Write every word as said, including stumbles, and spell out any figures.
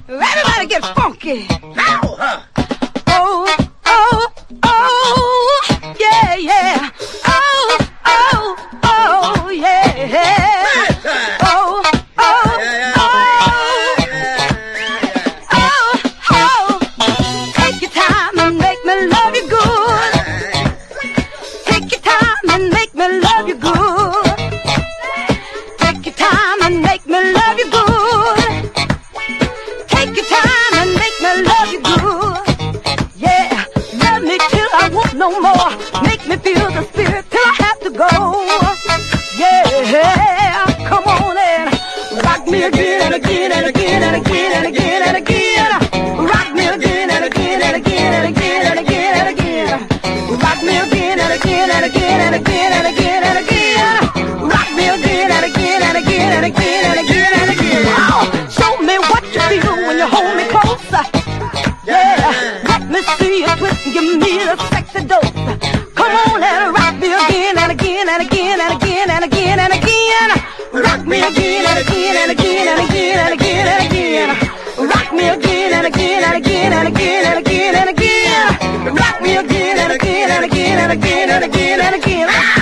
Everybody get funky. Oh, oh, oh, yeah, yeah. Oh, oh, oh, yeah. Oh, oh, oh. Oh, oh. Take your time and make me love you good. Take your time and make me love you good. Take your time and make me love you good. Take your time and make me love you good. Yeah, love me till I want no more. Make me feel the spirit till I have to go. Yeah, come on and rock me again and again and again and again and again and again. Rock me again and again and again and again and again and again. Rock me again and again and again and again and again and again. Rock me again and again and again and again and again and again. Oh, show me what you feel when you hold me closer. Yeah, let me see you twist and give me the sexy dose. Come on and rock me again and again and again and again and again and again. Rock me again and again and again and again and again and again. Rock me again and again and again and again and again and again. Rock me again and again and again and again and again and again.